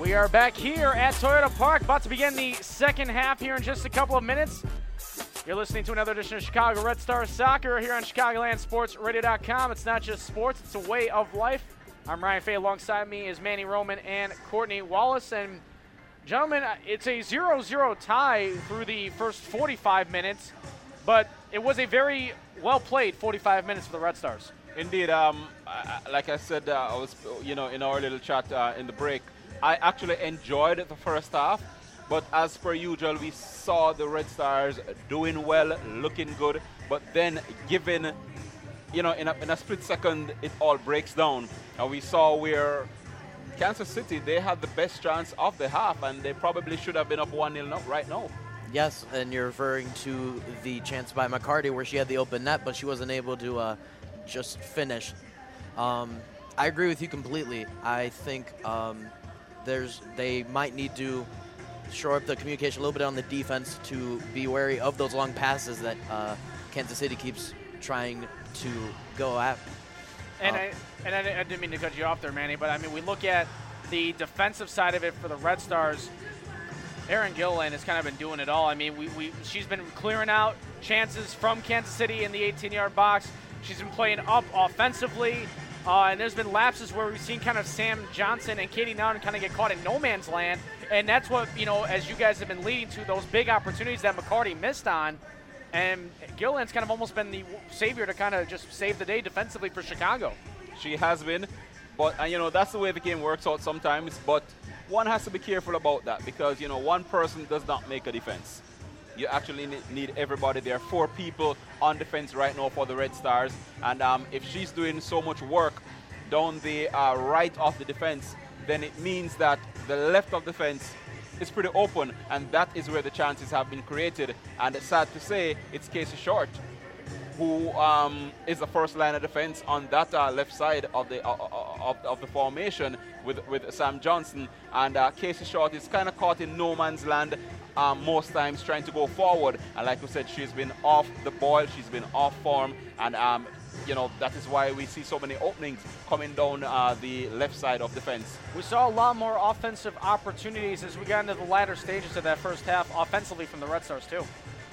We are back here at Toyota Park, about to begin the second half here in just a couple of minutes. You're listening to another edition of Chicago Red Stars Soccer here on ChicagolandSportsRadio.com. It's not just sports, it's a way of life. I'm Ryan Fay. Alongside me is Manny Roman and Courtney Wallace. And gentlemen, it's a 0-0 tie through the first 45 minutes, but it was a very well-played 45 minutes for the Red Stars. Indeed. Like I said, I was, in our little chat in the break, I actually enjoyed the first half, but as per usual, we saw the Red Stars doing well, looking good, but then given, in a split second, it all breaks down. And we saw where Kansas City, they had the best chance of the half, and they probably should have been up 1-0 right now. Yes, and you're referring to the chance by McCarty where she had the open net, but she wasn't able to just finish. I agree with you completely. I think they might need to shore up the communication a little bit on the defense to be wary of those long passes that Kansas City keeps trying to go at. And I didn't mean to cut you off there, Manny, but I mean, we look at the defensive side of it for the Red Stars. Erin Gilliland has kind of been doing it all. I mean, she's been clearing out chances from Kansas City in the 18-yard box. She's been playing up offensively. And there's been lapses where we've seen kind of Sam Johnson and Katie Nowden kind of get caught in no man's land. And that's what, as you guys have been leading to, those big opportunities that McCarty missed on. And Gilliland's kind of almost been the savior to kind of just save the day defensively for Chicago. She has been. But, that's the way the game works out sometimes. But one has to be careful about that because, one person does not make a defense. You actually need everybody. There are 4 people on defense right now for the Red Stars. And if she's doing so much work down the right of the defense, then it means that the left of the fence is pretty open. And that is where the chances have been created. And it's sad to say, it's Casey Short, who is the first line of defense on that left side of the formation with Sam Johnson. And Casey Short is kind of caught in no man's land most times trying to go forward. And like we said, she's been off the ball, she's been off form. And, that is why we see so many openings coming down the left side of the fence. We saw a lot more offensive opportunities as we got into the latter stages of that first half offensively from the Red Stars, too.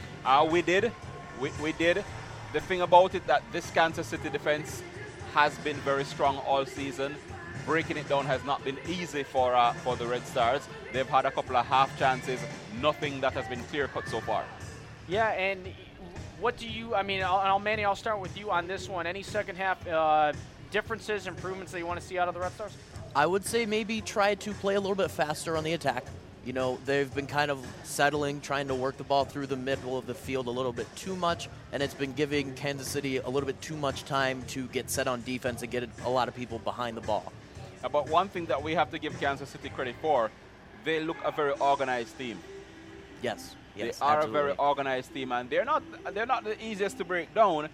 We did. We did. The thing about it that this Kansas City defense has been very strong all season. Breaking it down has not been easy for the Red Stars. They've had a couple of half chances, nothing that has been clear-cut so far. Yeah, and what do you, Manny, I'll start with you on this one. Any second half differences, improvements that you want to see out of the Red Stars? I would say maybe try to play a little bit faster on the attack. They've been kind of settling, trying to work the ball through the middle of the field a little bit too much, and it's been giving Kansas City a little bit too much time to get set on defense and get a lot of people behind the ball. But one thing that we have to give Kansas City credit for, they look a very organized team. Yes, they are absolutely. a very organized team, and they're not the easiest to break down.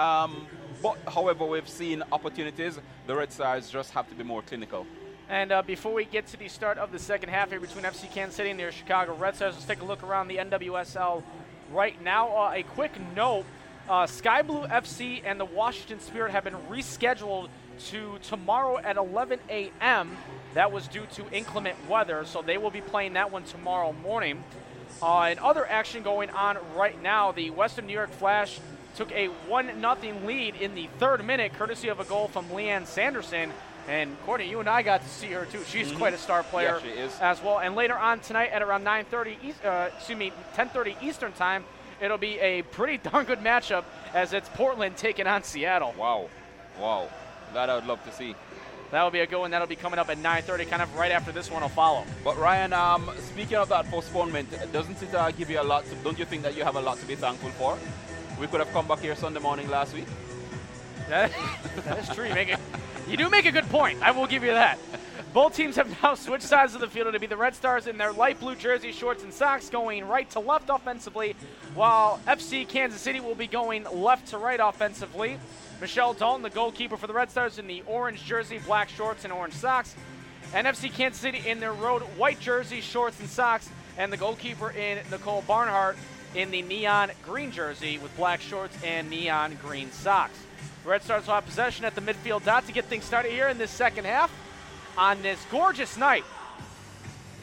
But however, we've seen opportunities. The Red Stars just have to be more clinical. And before we get to the start of the second half here between FC Kansas City and their Chicago Red Stars, let's take a look around the NWSL right now. A quick note, Sky Blue FC and the Washington Spirit have been rescheduled to tomorrow at 11 a.m. That was due to inclement weather, so they will be playing that one tomorrow morning. And other action going on right now, the Western New York Flash took a 1-0 lead in the 3rd minute, courtesy of a goal from Leanne Sanderson. And Courtney, you and I got to see her too. She's quite a star player as well. And later on tonight at around 10:30 Eastern time, it'll be a pretty darn good matchup as it's Portland taking on Seattle. Wow. That I would love to see. That'll be a good one. That'll be coming up at 9:30, kind of right after this one will follow. But Ryan, speaking of that postponement, doesn't it give you a lot? Don't you think that you have a lot to be thankful for? We could have come back here Sunday morning last week. That is true. You do make a good point. I will give you that. Both teams have now switched sides of the field to be the Red Stars in their light blue jersey, shorts, and socks going right to left offensively, while FC Kansas City will be going left to right offensively. Michelle Dalton, the goalkeeper for the Red Stars, in the orange jersey, black shorts, and orange socks. And FC Kansas City in their road white jersey, shorts, and socks, and the goalkeeper in Nicole Barnhart in the neon green jersey with black shorts and neon green socks. Red Stars will have possession at the midfield dot to get things started here in this second half on this gorgeous night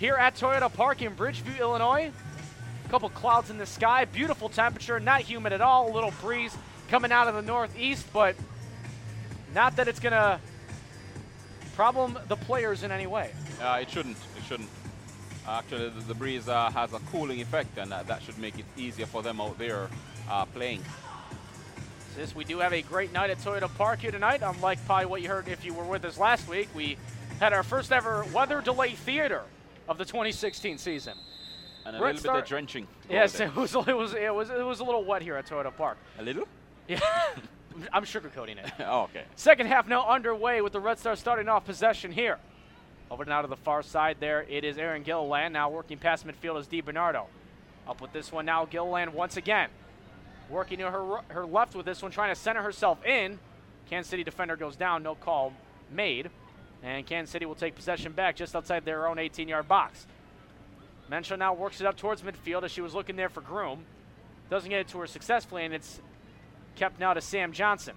here at Toyota Park in Bridgeview, Illinois. A couple clouds in the sky, beautiful temperature, not humid at all, a little breeze coming out of the northeast, but not that it's going to problem the players in any way. It shouldn't. It shouldn't. Actually, the breeze has a cooling effect, and that should make it easier for them out there playing. Since we do have a great night at Toyota Park here tonight, unlike probably what you heard if you were with us last week, we had our first ever weather delay theater of the 2016 season. And a little bit of drenching. Yes, it was a little wet here at Toyota Park. A little? Yeah, I'm sugarcoating it. Oh, okay. Second half now underway with the Red Stars starting off possession here. Over now to the far side there, it is Aaron Gilliland now working past midfield as DiBernardo. Up with this one now, Gilliland once again. Working to her left with this one, trying to center herself in. Kansas City defender goes down, no call made. And Kansas City will take possession back just outside their own 18-yard box. Menschel now works it up towards midfield as she was looking there for Groom. Doesn't get it to her successfully, and it's kept now to Sam Johnson.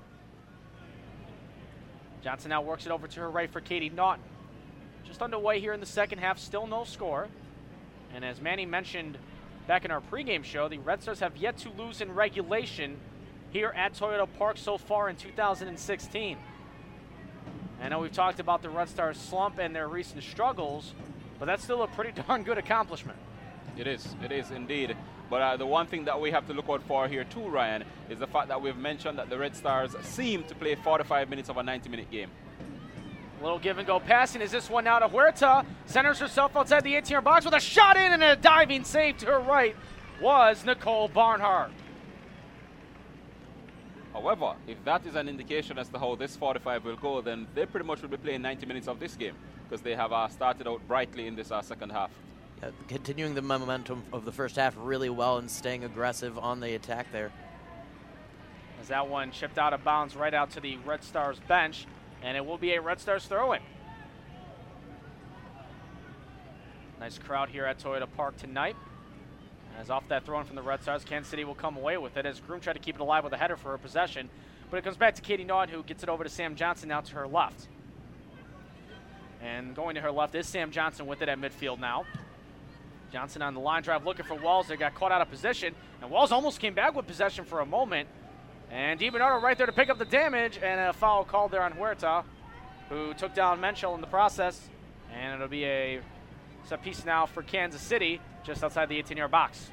Johnson now works it over to her right for Katie Naughton. Just underway here in the second half, still no score. And as Manny mentioned back in our pregame show, the Red Stars have yet to lose in regulation here at Toyota Park so far in 2016. I know we've talked about the Red Stars slump and their recent struggles, but that's still a pretty darn good accomplishment. It is indeed. But the one thing that we have to look out for here too, Ryan, is the fact that we've mentioned that the Red Stars seem to play 45 minutes of a 90-minute game. Little give and go passing is this one now to Huerta. Centers herself outside the 18-yard box with a shot in and a diving save to her right was Nicole Barnhart. However, if that is an indication as to how this 45 will go, then they pretty much will be playing 90 minutes of this game because they have started out brightly in this second half. Yeah, continuing the momentum of the first half really well and staying aggressive on the attack there. As that one chipped out of bounds right out to the Red Stars bench, and it will be a Red Stars throw-in. Nice crowd here at Toyota Park tonight. As off that throw-in from the Red Stars, Kansas City will come away with it as Groom tried to keep it alive with a header for her possession. But it comes back to Katie Naughton, who gets it over to Sam Johnson now to her left. And going to her left is Sam Johnson with it at midfield now. Johnson on the line drive looking for Walls. They got caught out of position, and Walls almost came back with possession for a moment. And DiBernardo right there to pick up the damage, and a foul called there on Huerta, who took down Menschel in the process. And it'll be a set piece now for Kansas City, just outside the 18-yard box.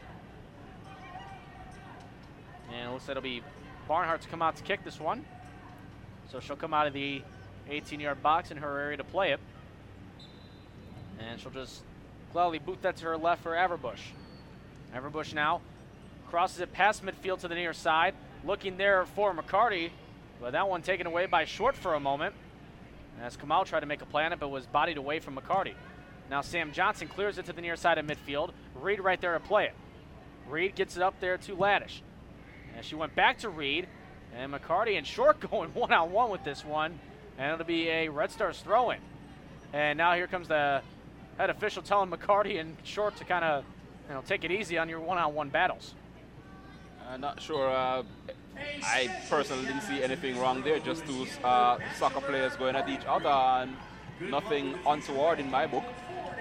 And it looks like it'll be Barnhart to come out to kick this one. So she'll come out of the 18-yard box in her area to play it. And she'll just gladly boot that to her left for Averbush. Averbush now crosses it past midfield to the near side. Looking there for McCarty, but that one taken away by Short for a moment. As Kamal tried to make a play on it, but was bodied away from McCarty. Now Sam Johnson clears it to the near side of midfield. Reed right there to play it. Reed gets it up there to Laddish. And she went back to Reed, and McCarty and Short going one-on-one with this one, and it'll be a Red Stars throw-in. And now here comes the head official telling McCarty and Short to kind of, take it easy on your one-on-one battles. I'm not sure. I personally didn't see anything wrong there. Just two soccer players going at each other, and nothing untoward in my book.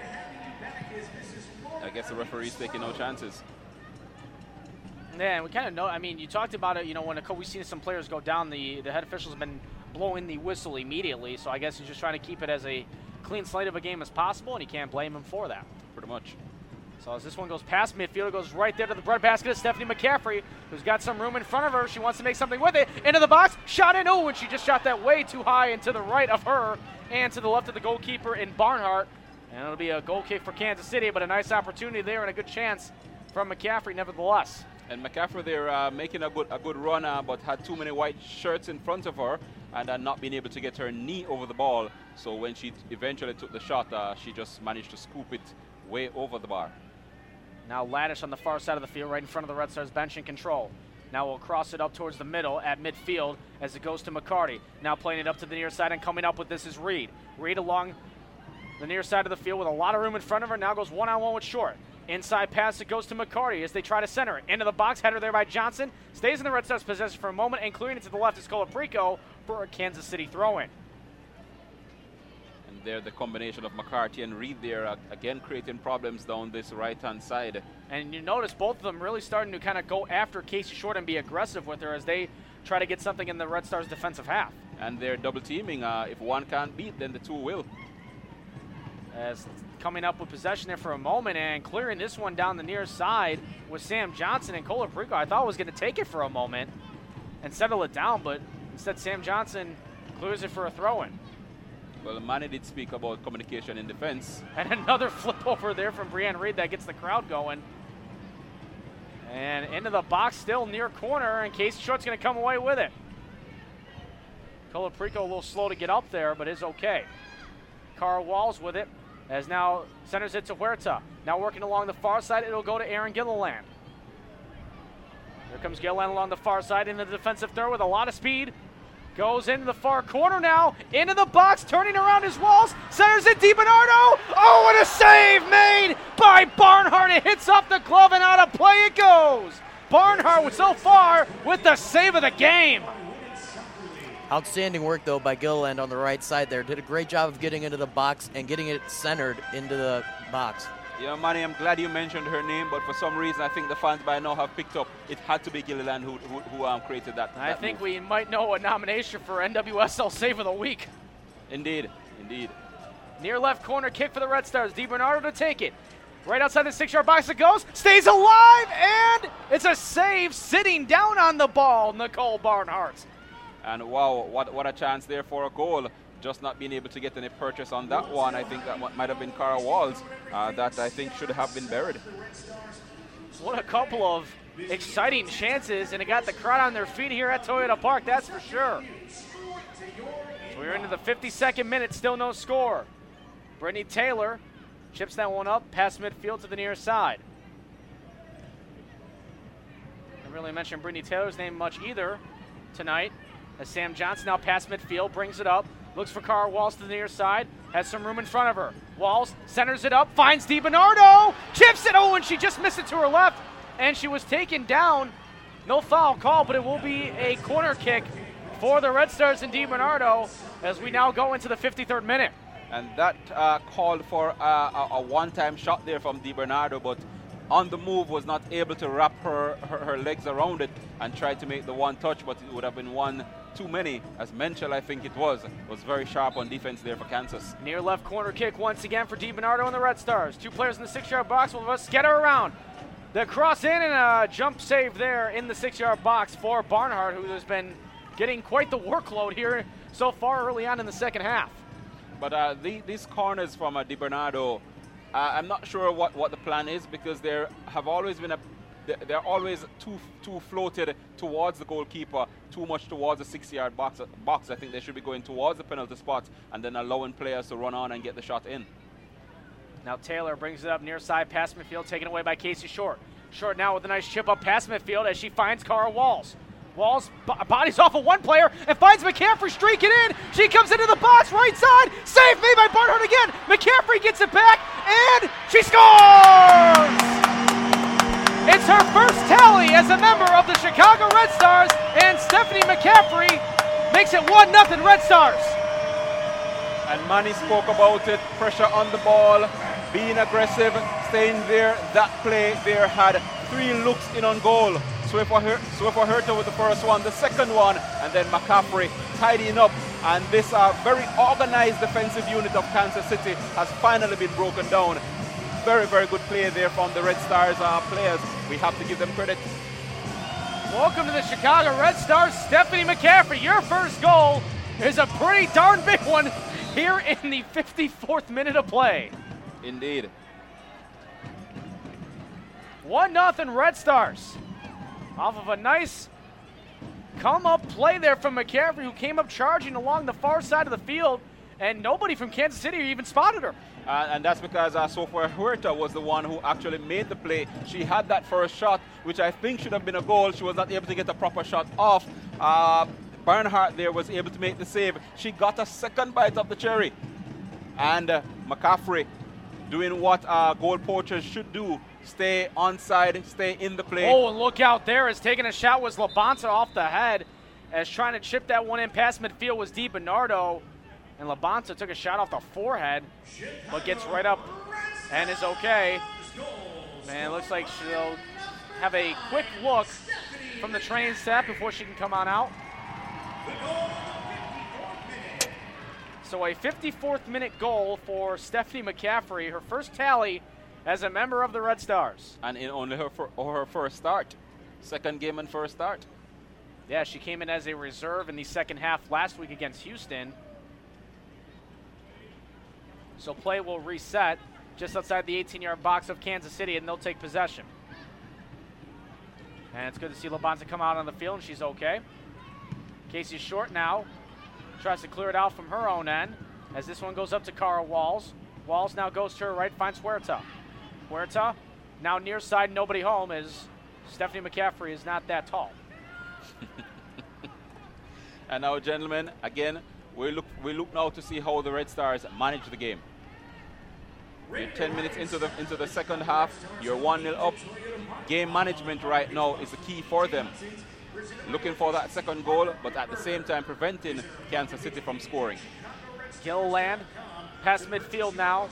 I guess the referee's taking no chances. Yeah, and we kind of know. I mean, you talked about it. When we've seen some players go down, the head official's been blowing the whistle immediately. So I guess he's just trying to keep it as a clean slate of a game as possible, and you can't blame him for that. Pretty much. So as this one goes past midfield, it goes right there to the breadbasket of Stephanie McCaffrey, who's got some room in front of her. She wants to make something with it. Into the box, shot in. Oh, and she just shot that way too high and to the right of her and to the left of the goalkeeper in Barnhart. And it'll be a goal kick for Kansas City, but a nice opportunity there and a good chance from McCaffrey nevertheless. And McCaffrey there making a good run, but had too many white shirts in front of her and not being able to get her knee over the ball. So when she eventually took the shot, she just managed to scoop it way over the bar. Now Laddish on the far side of the field, right in front of the Red Stars bench in control. Now we'll cross it up towards the middle at midfield as it goes to McCarty. Now playing it up to the near side and coming up with this is Reed. Reed along the near side of the field with a lot of room in front of her. Now goes one-on-one with Short. Inside pass, it goes to McCarty as they try to center it. Into the box, header there by Johnson. Stays in the Red Stars possession for a moment, and clearing it to the left is Colaprico for a Kansas City throw-in. And there, the combination of McCarthy and Reed there, again creating problems down this right-hand side. And you notice both of them really starting to kind of go after Casey Short and be aggressive with her as they try to get something in the Red Stars' defensive half. And they're double teaming. If one can't beat, then the two will. As coming up with possession there for a moment and clearing this one down the near side was Sam Johnson, and Colaprico I thought was going to take it for a moment and settle it down, but instead Sam Johnson clears it for a throw-in. Well, Manny did speak about communication in defense. And another flip over there from Brianne Reed that gets the crowd going. And into the box still near corner, and Casey Short's going to come away with it. Colaprico a little slow to get up there, but is okay. Cara Walls with it, as now centers it to Huerta. Now working along the far side, it'll go to Aaron Gilliland. Here comes Gilliland along the far side into the defensive third with a lot of speed. Goes into the far corner now, into the box, turning around his Walls, centers it, DiBernardo. Oh, what a save made by Barnhart. It hits off the glove and out of play it goes. Barnhart was so far with the save of the game. Outstanding work, though, by Gilliland on the right side there. Did a great job of getting into the box and getting it centered into the box. Yeah, Manny, I'm glad you mentioned her name, but for some reason I think the fans by now have picked up it had to be Gilliland who created that. I think we might know a nomination for NWSL Save of the Week. Indeed, indeed. Near left corner kick for the Red Stars. DiBernardo to take it. Right outside the 6-yard box it goes. Stays alive, and it's a save sitting down on the ball, Nicole Barnhart. And wow, what a chance there for a goal. Just not being able to get any purchase on that one. I think that might have been Cara Walls that I think should have been buried. What a couple of exciting chances, and it got the crowd on their feet here at Toyota Park, that's for sure. So we're into the 52nd minute, still no score. Brittany Taylor chips that one up past midfield to the near side. I didn't really mention Brittany Taylor's name much either tonight, as Sam Johnson now past midfield, brings it up. Looks for Cara Walls to the near side. Has some room in front of her. Walls centers it up. Finds DiBernardo. Chips it. Oh, and she just missed it to her left. And she was taken down. No foul call, but it will be a corner kick for the Red Stars and DiBernardo as we now go into the 53rd minute. And that called for a one-time shot there from DiBernardo, but on the move was not able to wrap her legs around it and tried to make the one touch, but it would have been one too many, as Menchel, I think it was very sharp on defense there for Kansas. Near left corner kick once again for DiBernardo and the Red Stars. Two players in the 6-yard box will scatter around. The cross in and a jump save there in the 6-yard box for Barnhart, who has been getting quite the workload here so far early on in the second half. But these corners from DiBernardo, I'm not sure what the plan is, because there have always been they're always too floated towards the goalkeeper, too much towards the 6-yard box. I think they should be going towards the penalty spot and then allowing players to run on and get the shot in. Now Taylor brings it up near side past midfield, taken away by Casey Short. Short now with a nice chip up past midfield as she finds Cara Walls. Walls bodies off of one player and finds McCaffrey streaking in. She comes into the box, right side. Save made by Barnhart again. McCaffrey gets it back, and she scores! It's her first tally as a member of the Chicago Red Stars, and Stephanie McCaffrey makes it 1-0 Red Stars. And Manny spoke about it, pressure on the ball, being aggressive, staying there. That play there had 3 looks in on goal. Swifa Huerta with the first one, the second one, and then McCaffrey tidying up. And this very organized defensive unit of Kansas City has finally been broken down. Very, very good play there from the Red Stars players. We have to give them credit. Welcome to the Chicago Red Stars, Stephanie McCaffrey. Your first goal is a pretty darn big one here in the 54th minute of play. Indeed. 1-0 Red Stars. Off of a nice come-up play there from McCaffrey, who came up charging along the far side of the field, and nobody from Kansas City even spotted her. And that's because Sofia Huerta was the one who actually made the play. She had that first shot, which I think should have been a goal. She was not able to get a proper shot off. Barnhart there was able to make the save. She got a second bite of the cherry. And McCaffrey doing what goal poachers should do. Stay onside, stay in the play. Oh, and look out there, as taking a shot was Labonta off the head, as trying to chip that one in past midfield was DiBernardo. And Labonta took a shot off the forehead, but gets right up and is okay. And it looks like she'll have a quick look from the training staff before she can come on out. So a 54th minute goal for Stephanie McCaffrey, her first tally as a member of the Red Stars. And in only her first start. Second game and first start. Yeah, she came in as a reserve in the second half last week against Houston. So play will reset just outside the 18-yard box of Kansas City, and they'll take possession. And it's good to see Labonta come out on the field, and she's okay. Casey Short now tries to clear it out from her own end as this one goes up to Cara Walls. Walls now goes to her right, finds Huerta. Huerta now near side, nobody home, as Stephanie McCaffrey is not that tall. And now, gentlemen, again, we look now to see how the Red Stars manage the game. We're 10 minutes into the second half. You're 1-0 up. Game management right now is the key for them. Looking for that second goal, but at the same time preventing Kansas City from scoring. Gilliland past midfield now.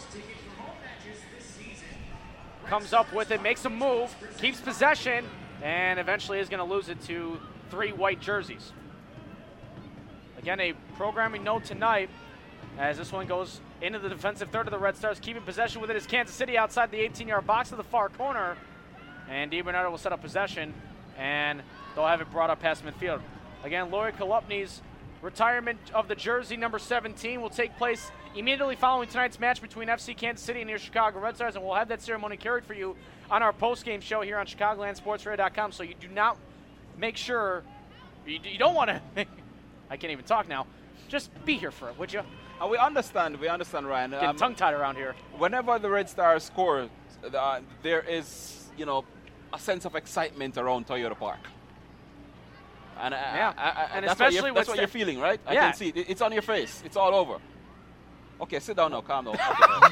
Comes up with it, makes a move, keeps possession, and eventually is going to lose it to 3 white jerseys. Again, a programming note tonight as this one goes into the defensive third of the Red Stars. Keeping possession with it is Kansas City outside the 18-yard box to the far corner. And DiBernardo will set up possession, and they'll have it brought up past midfield. Again, Lori Kolupny's retirement of the jersey number 17 will take place immediately following tonight's match between FC Kansas City and your Chicago Red Stars, and we'll have that ceremony carried for you on our post-game show here on ChicagolandSportsRadio.com. So you do not make sure, you don't want to, I can't even talk now, just be here for it, would you? And we understand, Ryan. Getting tongue-tied around here. Whenever the Red Stars score, there is, a sense of excitement around Toyota Park. And, and that's especially what you're feeling, right? I can see it. It's on your face. It's all over. Okay, sit down now. Calm down. Okay.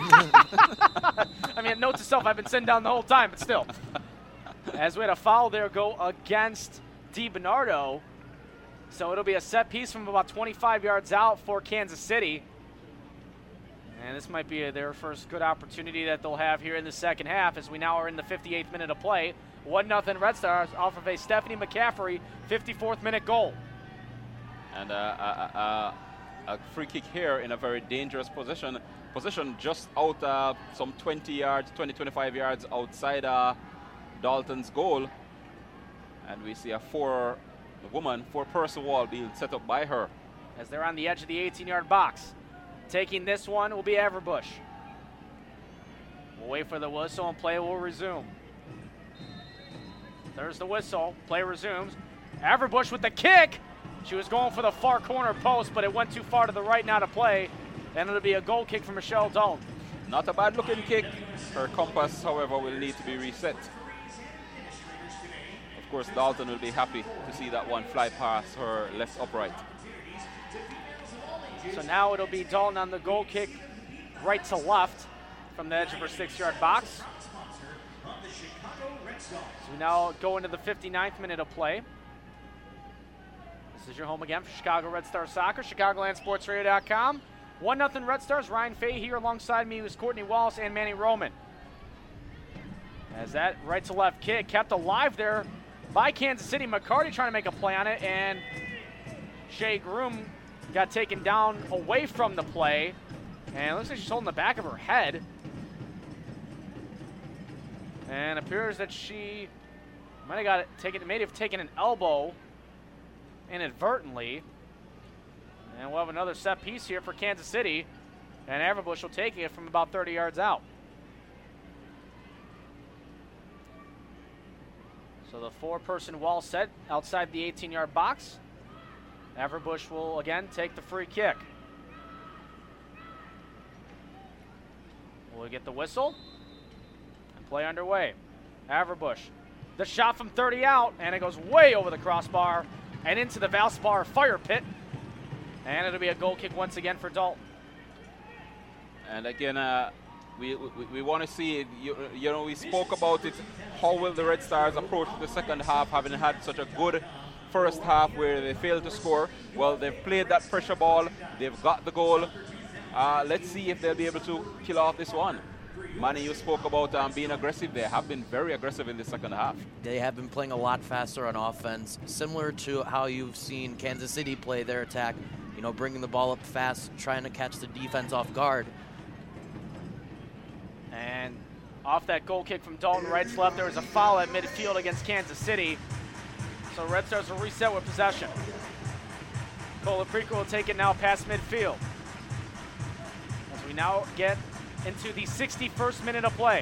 I mean, note to self, I've been sitting down the whole time, but still. As we had a foul there go against DiBernardo. So it'll be a set piece from about 25 yards out for Kansas City. And this might be their first good opportunity that they'll have here in the second half, as we now are in the 58th minute of play. 1-0 Red Stars off of a Stephanie McCaffrey 54th minute goal. And a free kick here in a very dangerous position just out some 20-25 yards outside Dalton's goal. And we see a four-person wall being set up by her. As they're on the edge of the 18-yard box. Taking this one will be Averbush. We'll wait for the whistle and play will resume. There's the whistle. Play resumes. Averbush with the kick. She was going for the far corner post, but it went too far to the right now to play. And it'll be a goal kick for Michelle Dalton. Not a bad looking kick. Her compass, however, will need to be reset. Of course, Dalton will be happy to see that one fly past her left upright. So now it'll be Dalton on the goal kick right to left from the edge of her 6-yard box. So we now go into the 59th minute of play. This is your home again for Chicago Red Star Soccer, ChicagolandSportsRadio.com. 1-0 Red Stars. Ryan Fay here alongside me was Courtney Wallace and Manny Roman. As that right to left kick kept alive there by Kansas City. McCarty trying to make a play on it, and Shea Groom got taken down away from the play, and it looks like she's holding the back of her head. And appears that she may have taken an elbow inadvertently. And we'll have another set piece here for Kansas City, and Averbush will take it from about 30 yards out. So the 4-person wall set outside the 18-yard box. Averbush will again take the free kick. We'll get the whistle and play underway. Averbush, the shot from 30 out, and it goes way over the crossbar and into the Valspar fire pit. And it'll be a goal kick once again for Dalton. And again, we want to see, we spoke about it. How will the Red Stars approach the second half, having had such a good first half where they failed to score. Well, they've played that pressure ball. They've got the goal. Let's see if they'll be able to kill off this one. Manny, you spoke about being aggressive. They have been very aggressive in the second half. They have been playing a lot faster on offense, similar to how you've seen Kansas City play their attack, you know, bringing the ball up fast, trying to catch the defense off guard. And off that goal kick from Dalton right to left, there was a foul at midfield against Kansas City. So Red Stars will reset with possession. Colaprico will take it now past midfield. As we now get into the 61st minute of play.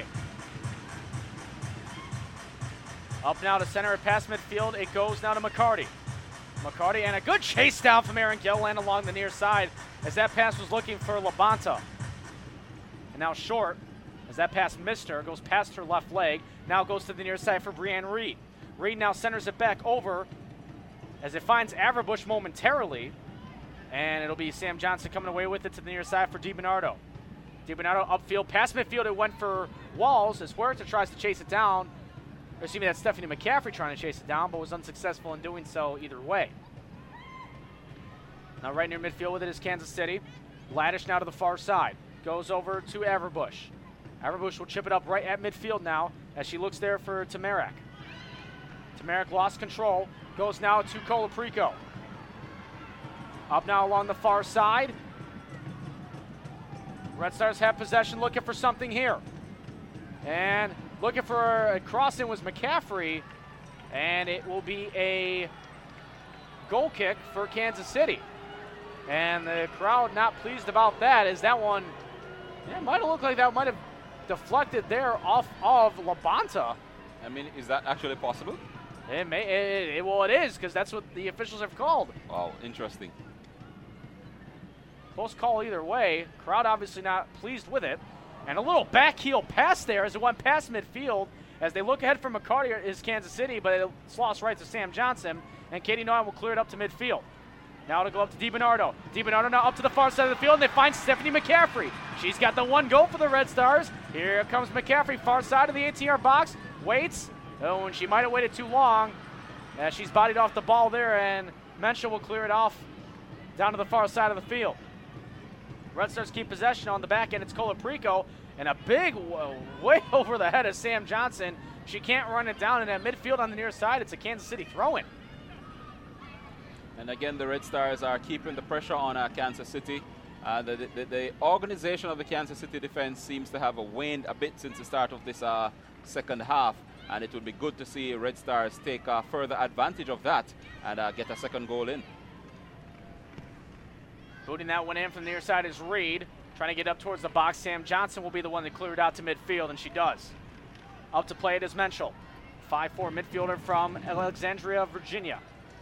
Up now to center it past midfield. It goes now to McCarty. McCarty and a good chase down from Aaron Gilliland along the near side as that pass was looking for Labonta. And now short as that pass missed her, goes past her left leg. Now goes to the near side for Brianne Reed. Reed now centers it back over as it finds Averbush momentarily. And it'll be Sam Johnson coming away with it to the near side for DiBernardo. DiBernardo upfield, past midfield, it went for Walls as Huerta tries to chase it down. Or excuse me, that's Stephanie McCaffrey trying to chase it down, but was unsuccessful in doing so either way. Now right near midfield with it is Kansas City. Laddish now to the far side. Goes over to Averbush. Averbush will chip it up right at midfield now as she looks there for Tamarak. Tamarak lost control. Goes now to Colaprico. Up now along the far side. Red Stars have possession, looking for something here. And looking for a cross-in was McCaffrey. And it will be a goal kick for Kansas City. And the crowd not pleased about that, as that one, it might have looked like that might have deflected there off of Labonta. I mean, is that actually possible? It may. Well, it is, because that's what the officials have called. Wow, interesting. Close call either way. Crowd obviously not pleased with it. And a little back heel pass there as it went past midfield. As they look ahead for McCarty is Kansas City, but it's lost right to Sam Johnson. And Katie Noyan will clear it up to midfield. Now to go up to DiBernardo. DiBernardo now up to the far side of the field, and they find Stephanie McCaffrey. She's got the one goal for the Red Stars. Here comes McCaffrey, far side of the 18-yard box. Waits. Oh, and she might have waited too long. As she's bodied off the ball there, and Menschel will clear it off down to the far side of the field. Red Stars keep possession on the back end. It's Colaprico, and a big way over the head of Sam Johnson. She can't run it down in that midfield on the near side. It's a Kansas City throw-in. And again, the Red Stars are keeping the pressure on Kansas City. The organization of the Kansas City defense seems to have waned a bit since the start of this second half. And it would be good to see Red Stars take further advantage of that and get a second goal in. Booting that one in from the near side is Reed. Trying to get up towards the box. Sam Johnson will be the one that cleared out to midfield, and she does. Up to play it is Menschel. 5'4" midfielder from Alexandria, Virginia.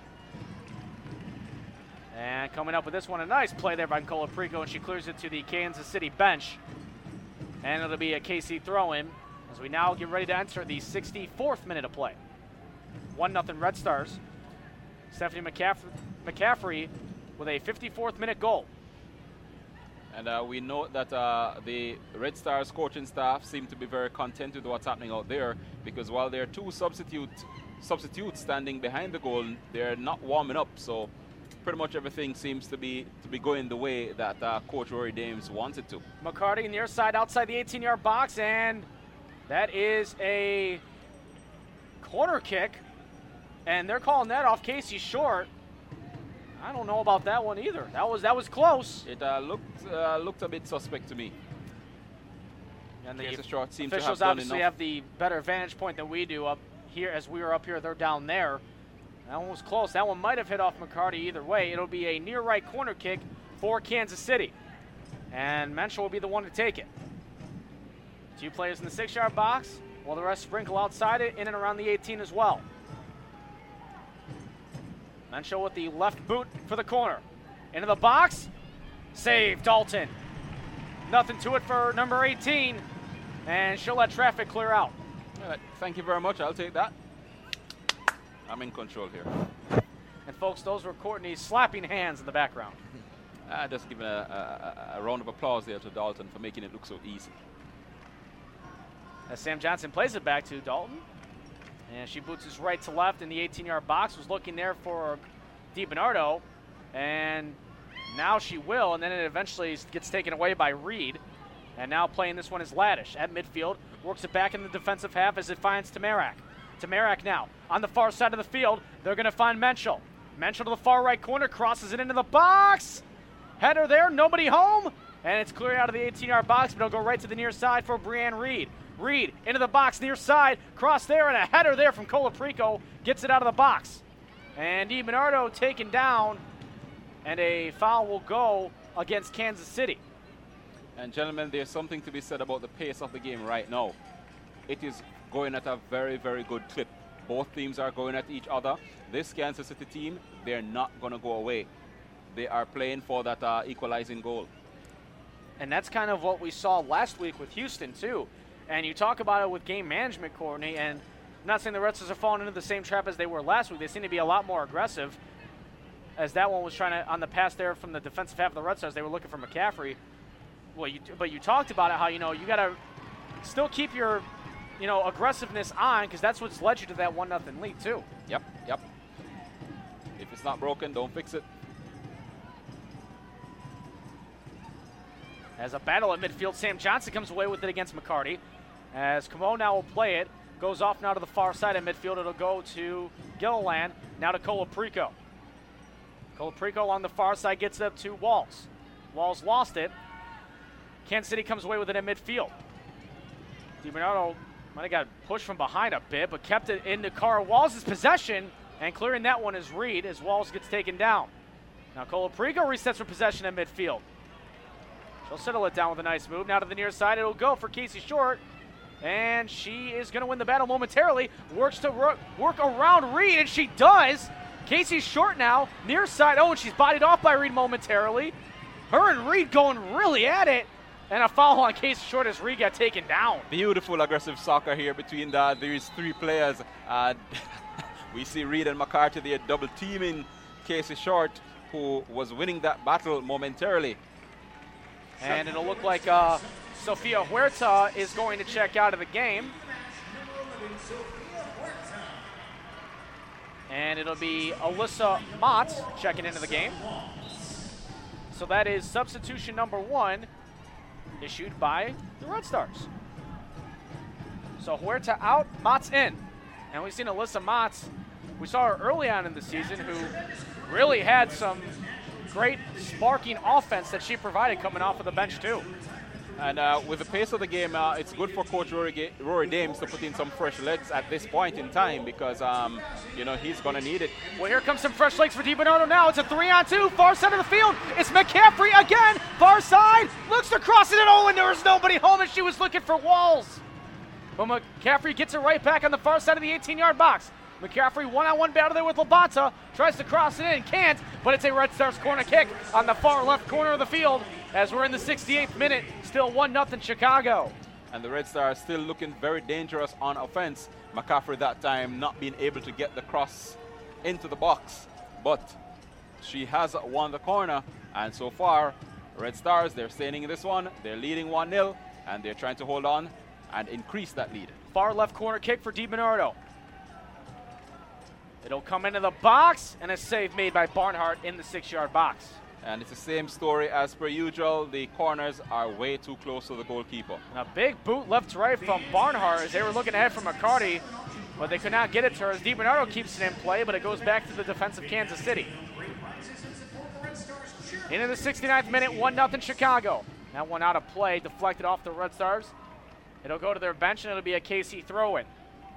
And coming up with this one, a nice play there by Colaprico, and she clears it to the Kansas City bench. And it'll be a KC throw-in as we now get ready to enter the 64th minute of play. 1-0 Red Stars. Stephanie McCaffrey with a 54th minute goal. And we know that the Red Stars coaching staff seem to be very content with what's happening out there, because while there are two substitutes standing behind the goal, they're not warming up. So pretty much everything seems to be going the way that Coach Rory Dames wants it to. McCarty near side outside the 18-yard box, and that is a corner kick, and they're calling that off Casey Short. I don't know about that one either. That was close. It looked a bit suspect to me. And the Short seems to officials have obviously have the better vantage point than we do up here. As we were up here, they're down there. That one was close. That one might have hit off McCarty either way. It'll be a near right corner kick for Kansas City. And Menschel will be the one to take it. 2 players in the 6-yard box, while the rest sprinkle outside it, in and around the 18 as well. Menschel with the left boot for the corner. Into the box. Save, Dalton. Nothing to it for number 18. And she'll let traffic clear out. All right, thank you very much. I'll take that. I'm in control here. And folks, those were Courtney's slapping hands in the background. Just giving a round of applause there to Dalton for making it look so easy. As Sam Johnson plays it back to Dalton. And she boots his right to left in the 18-yard box. Was looking there for DiBernardo. And now she will, and then it eventually gets taken away by Reed. And now playing this one is Laddish at midfield. Works it back in the defensive half as it finds Tamarak. Tamarak now on the far side of the field. They're going to find Menschel. Menschel to the far right corner, crosses it into the box. Header there, nobody home. And it's cleared out of the 18-yard box, but it'll go right to the near side for Brianne Reed. Reed into the box, near side, cross there, and a header there from Colaprico. Gets it out of the box. And DiBernardo taken down, and a foul will go against Kansas City. And gentlemen, there's something to be said about the pace of the game right now. It is going at a very, very good clip. Both teams are going at each other. This Kansas City team, they're not going to go away. They are playing for that equalizing goal. And that's kind of what we saw last week with Houston, too. And you talk about it with game management, Courtney, and I'm not saying the Red Stars are falling into the same trap as they were last week. They seem to be a lot more aggressive, as that one was trying to, on the pass there from the defensive half of the Red Stars, they were looking for McCaffrey. Well, but you talked about it, how, you got to still keep your, aggressiveness on, because that's what's led you to that 1-0 lead, too. Yep. If it's not broken, don't fix it. As a battle at midfield, Sam Johnson comes away with it against McCarty. As Camo now will play it, goes off now to the far side of midfield. It'll go to Gilliland, now to Colaprico. Colaprico on the far side gets it up to Walls. Walls lost it. Kansas City comes away with it in midfield. DiBernardo might have got pushed from behind a bit, but kept it into Cara Walls' possession, and clearing that one is Reed as Walls gets taken down. Now Colaprico resets for possession in midfield. She'll settle it down with a nice move. Now to the near side, it'll go for Casey Short, and she is going to win the battle momentarily. Works to work around Reed, and she does. Casey Short now, near side. Oh, and she's bodied off by Reed momentarily. Her and Reed going really at it. And a foul on Casey Short as Reed got taken down. Beautiful aggressive soccer here between these three players. We see Reed and McCarthy there double teaming Casey Short, who was winning that battle momentarily. And it'll look like Sofia Huerta is going to check out of the game. And it'll be Alyssa Mott checking into the game. So that is substitution number 1 issued by the Red Stars. So Huerta out, Mott's in. And we've seen Alyssa Mott, we saw her early on in the season, who really had some great sparking offense that she provided coming off of the bench too. And with the pace of the game, it's good for Coach Rory Dames to put in some fresh legs at this point in time, because he's going to need it. Well, here comes some fresh legs for DiBernardo now. It's a 3-on-2, far side of the field. It's McCaffrey again, far side, looks to cross it, and there was nobody home, and she was looking for Walls. But McCaffrey gets it right back on the far side of the 18-yard box. McCaffrey one-on-one battle there with Labata, tries to cross it in, can't, but it's a Red Stars corner kick on the far left corner of the field as we're in the 68th minute, still 1-0 Chicago. And the Red Stars still looking very dangerous on offense. McCaffrey that time not being able to get the cross into the box, but she has won the corner, and so far, Red Stars, they're staying in this one, they're leading 1-0, and they're trying to hold on and increase that lead. Far left corner kick for DiBernardo. It'll come into the box, and a save made by Barnhart in the 6-yard box. And it's the same story as per usual. The corners are way too close to the goalkeeper. And a big boot left to right from Barnhart as they were looking ahead from McCarty, but they could not get it to her as DiBernardo keeps it in play, but it goes back to the defense of Kansas City. Into the 69th minute, 1-0 Chicago. That one out of play, deflected off the Red Stars. It'll go to their bench, and it'll be a KC throw-in.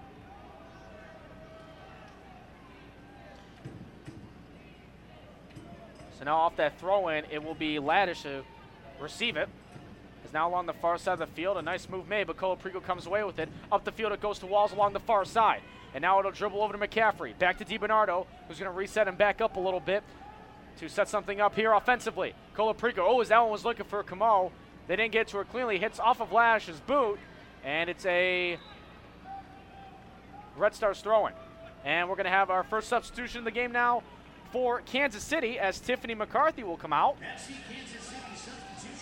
So now off that throw-in, it will be Laddish to receive it. It's now along the far side of the field. A nice move made, but Colaprico comes away with it. Up the field, it goes to Walls along the far side. And now it'll dribble over to McCaffrey. Back to DiBernardo, who's going to reset him back up a little bit to set something up here offensively. Colaprico, as that one was looking for Camo. They didn't get to her cleanly. Hits off of Laddish's boot, and it's a Red Stars throw-in. And we're going to have our first substitution of the game now for Kansas City, as Tiffany McCarthy will come out.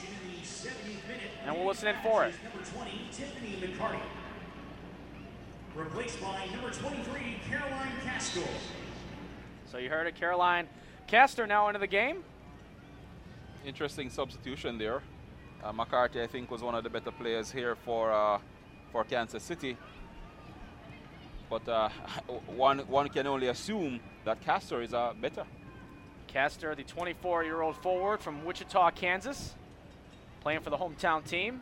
And we'll listen in for it. Replaced by number 23, Caroline Castor. So you heard it, Caroline Castor now into the game. Interesting substitution there. McCarthy, I think, was one of the better players here for Kansas City. But one can only assume that Castor is better. Castor, the 24-year-old forward from Wichita, Kansas, playing for the hometown team.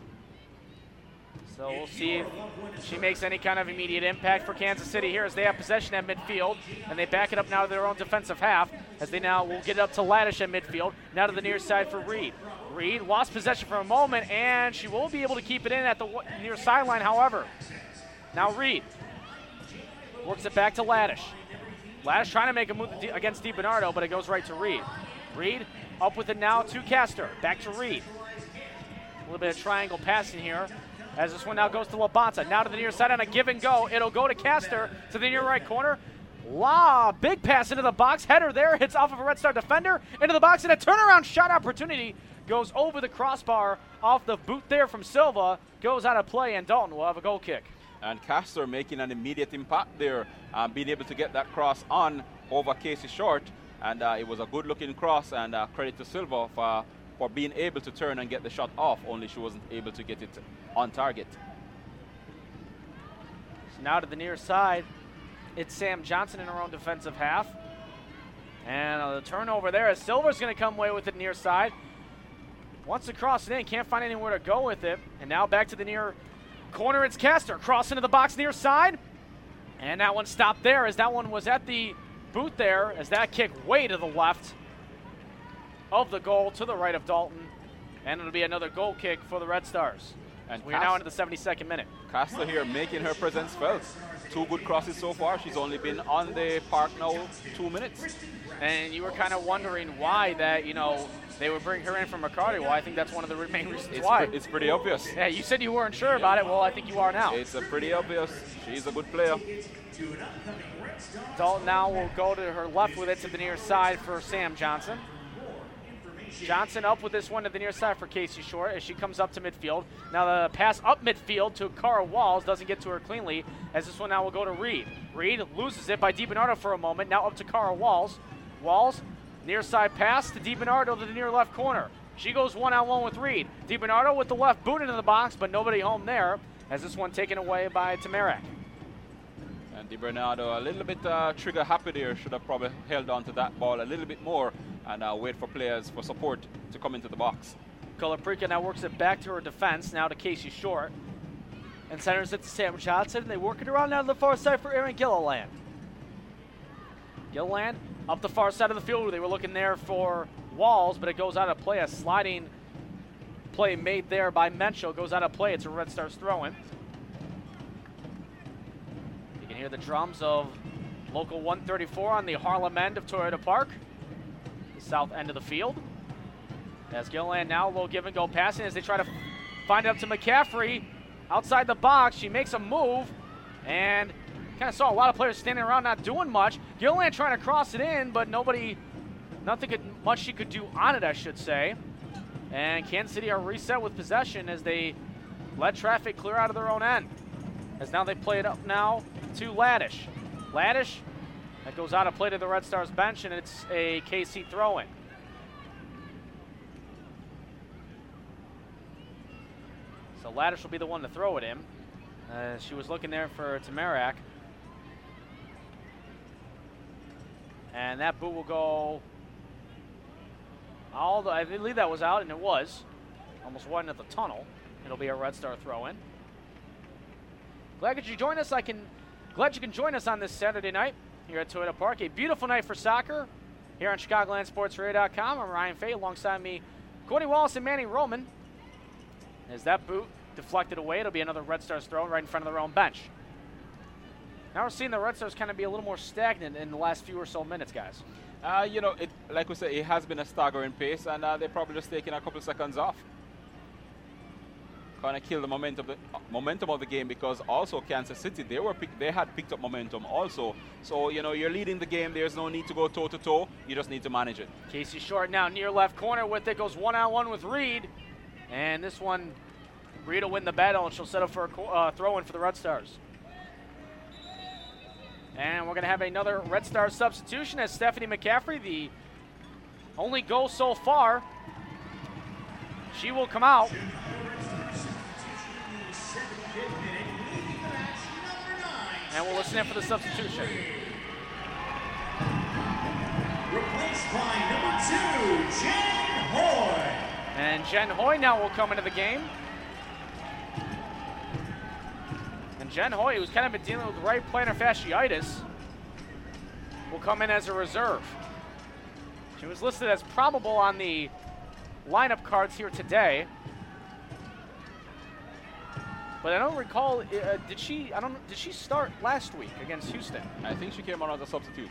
So we'll see if she makes any kind of immediate impact for Kansas City here as they have possession at midfield, and they back it up now to their own defensive half as they now will get it up to Laddish at midfield, now to the near side for Reed. Reed lost possession for a moment, and she won't be able to keep it in at the near sideline, however. Now Reed works it back to Laddish. Laddish trying to make a move against DiBernardo, but it goes right to Reed. Reed up with it now to Castor. Back to Reed. A little bit of triangle passing here as this one now goes to Labanza. Now to the near side on a give and go. It'll go to Castor to the near right corner. Big pass into the box. Header there. Hits off of a Red Star defender. Into the box, and a turnaround shot opportunity goes over the crossbar off the boot there from Silva. Goes out of play, and Dalton will have a goal kick. And Castor making an immediate impact there, being able to get that cross on over Casey Short. And it was a good-looking cross, and credit to Silva for being able to turn and get the shot off, only she wasn't able to get it on target. So now to the near side, it's Sam Johnson in her own defensive half. And the turnover there as Silver's going to come away with it near side. Wants to cross it in, can't find anywhere to go with it. And now back to the near corner, it's Castor. Cross into the box near side. And that one stopped there as that one was at the boot there as that kick way to the left of the goal to the right of Dalton. And it'll be another goal kick for the Red Stars. And we're now into the 72nd minute. Castor here making her presence felt. 2 good crosses so far. She's only been on the park now 2 minutes. And you were kind of wondering why that, they would bring her in from McCarty. Well, I think that's one of the main reasons why. It's pretty obvious. Yeah, you said you weren't sure about it. Well, I think you are now. It's pretty obvious. She's a good player. Dalton now will go to her left with it to the near side for Sam Johnson. Johnson up with this one to the near side for Casey Short as she comes up to midfield. Now the pass up midfield to Cara Walls doesn't get to her cleanly as this one now will go to Reed. Reed loses it by DiBernardo for a moment. Now up to Cara Walls. Walls, near side pass to DiBernardo to the near left corner. She goes one-on-one with Reed. DiBernardo with the left boot into the box, but nobody home there as this one taken away by Tamarak. And DiBernardo a little bit trigger happy there. Should have probably held on to that ball a little bit more and wait for players for support to come into the box. Kolaprika now works it back to her defense, now to Casey Short. And centers it to Sam Johnson. And they work it around now to the far side for Aaron Gilliland. Gilliland up the far side of the field. They were looking there for Walls, but it goes out of play. A sliding play made there by Menschel goes out of play. It's a Red Stars throw-in. You can hear the drums of Local 134 on the Harlem end of Toyota Park, the south end of the field. As Gilliland now a little give and go passing as they try to find it up to McCaffrey outside the box. She makes a move and kind of saw a lot of players standing around not doing much. Gilliland trying to cross it in, but nothing much she could do on it, I should say. And Kansas City are reset with possession as they let traffic clear out of their own end. As now they play it up now to Laddish. Laddish, that goes out of play to the Red Stars bench, and it's a KC throw-in. So Laddish will be the one to throw it in. She was looking there for Tamarak. And that boot will go I believe that was out, and it was. Almost went into the tunnel. It'll be a Red Star throw-in. Glad that you join us. Glad you can join us on this Saturday night here at Toyota Park. A beautiful night for soccer here on ChicagolandSportsRadio.com. I'm Ryan Fay. Alongside me, Courtney Wallace and Manny Roman. As that boot deflected away, it'll be another Red Stars throw right in front of their own bench. Now we're seeing the Red Stars kind of be a little more stagnant in the last few or so minutes, guys. Like we said, it has been a staggering pace, and they're probably just taking a couple of seconds off. Kind of kill the momentum of the game, because also Kansas City, they had picked up momentum also. So, you're leading the game. There's no need to go toe-to-toe. You just need to manage it. Casey Short now near left corner with it. Goes one-on-one with Reed. And this one, Reed will win the battle, and she'll set up for a throw-in for the Red Stars. And we're going to have another Red Star substitution as Stephanie McCaffrey, the only goal so far. She will come out. And we'll listen in for the substitution. Replaced by number 2, Jen Hoy. And Jen Hoy now will come into the game. And Jen Hoy, who's kind of been dealing with right plantar fasciitis, will come in as a reserve. She was listed as probable on the lineup cards here today. But I don't recall, did she start last week against Houston? I think she came on as a substitute.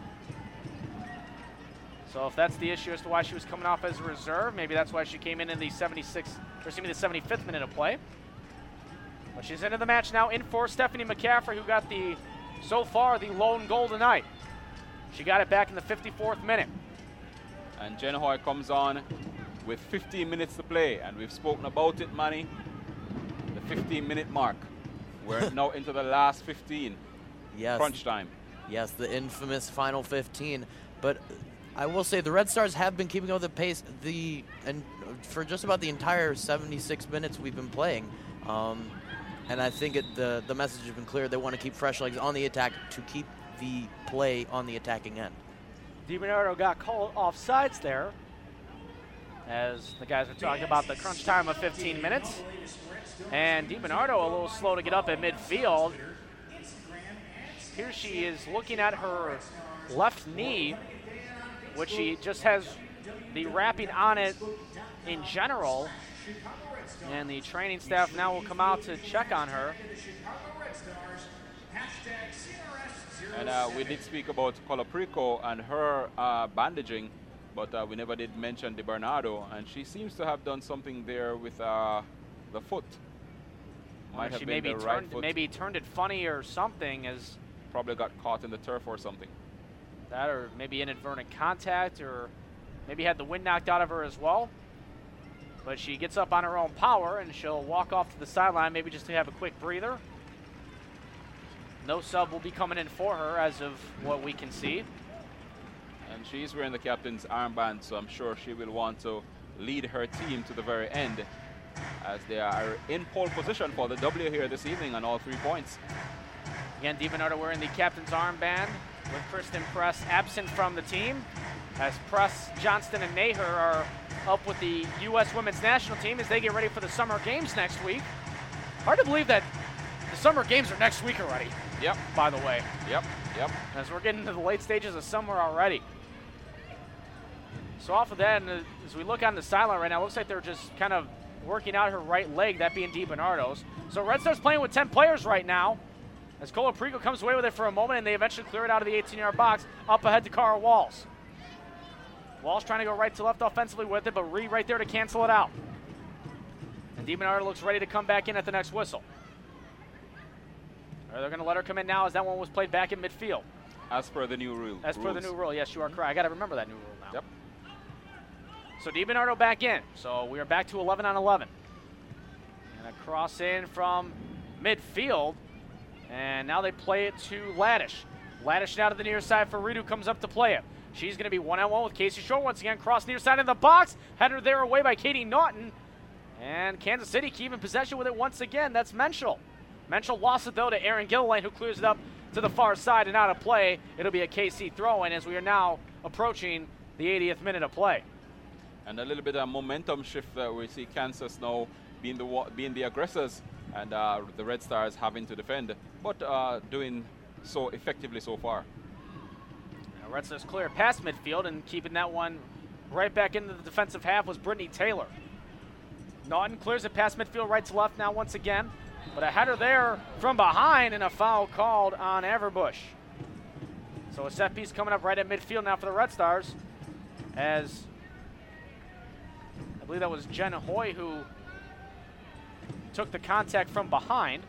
So if that's the issue as to why she was coming off as a reserve, maybe that's why she came in the 75th minute of play. But she's into the match now, in for Stephanie McCaffrey, who got so far, the lone goal tonight. She got it back in the 54th minute. And Jen Hoy comes on with 15 minutes to play, and we've spoken about it, Manny. The 15-minute mark. We're now into the last 15. Yes. Crunch time. Yes, the infamous final 15. But I will say the Red Stars have been keeping up the pace and for just about the entire 76 minutes we've been playing. And I think the message has been clear. They want to keep fresh legs on the attack to keep the play on the attacking end. DiBernardo got called off sides there, as the guys were talking about the crunch time of 15 minutes. And DiBernardo a little slow to get up at midfield. Here she is looking at her left knee, which she just has the wrapping on it in general. And the training staff now will come out to check on her. And we did speak about Colaprico and her bandaging, but we never did mention DiBernardo, and she seems to have done something there with the foot. Might have she been maybe the right foot. maybe turned it funny or something, as Probably got caught in the turf or something. that, or maybe inadvertent contact, or maybe had the wind knocked out of her as well. But she gets up on her own power, and she'll walk off to the sideline, maybe just to have a quick breather. No sub will be coming in for her as of what we can see. And she's wearing the captain's armband, so I'm sure she will want to lead her team to the very end, as they are in pole position for the W here this evening on all 3 points. Again, DiBernardo wearing the captain's armband, with Kristen Press absent from the team, as Press, Johnston, and Naher are up with the U.S. women's national team as they get ready for the summer games next week. Hard to believe that the summer games are next week already. Yep. By the way. Yep. As we're getting into the late stages of summer already. So off of that, and as we look on the sideline right now, it looks like they're just kind of working out her right leg, that being DiBernardo's. So Red Stars playing with 10 players right now, as Colaprico comes away with it for a moment, and they eventually clear it out of the 18-yard box, up ahead to Cara Walls. Walls trying to go right to left offensively with it, but Reed right there to cancel it out. And DiBernardo looks ready to come back in at the next whistle. Or they're going to let her come in now, as that one was played back in midfield. As per the new rule. As per the new rule, yes, you are correct. I got to remember that new rule now. Yep. So DiBernardo back in. So we are back to 11 on 11. And a cross in from midfield. And now they play it to Laddish. Laddish now to the near side for Reed, who comes up to play it. She's going to be one-on-one with Casey Shore once again. Cross near side in the box. Header there away by Katie Naughton. And Kansas City keeping possession with it once again. That's Menschel. Menschel lost it, though, to Aaron Gilliland, who clears it up to the far side and out of play. It'll be a KC throw-in as we are now approaching the 80th minute of play. And a little bit of momentum shift that we see Kansas now being the aggressors, and the Red Stars having to defend, but doing so effectively so far. Now Red Stars clear past midfield, and keeping that one right back into the defensive half was Brittany Taylor. Naughton clears it past midfield right to left now once again, but a header there from behind and a foul called on Averbush. So a set piece coming up right at midfield now for the Red Stars, as I believe that was Jen Hoy who took the contact from behind.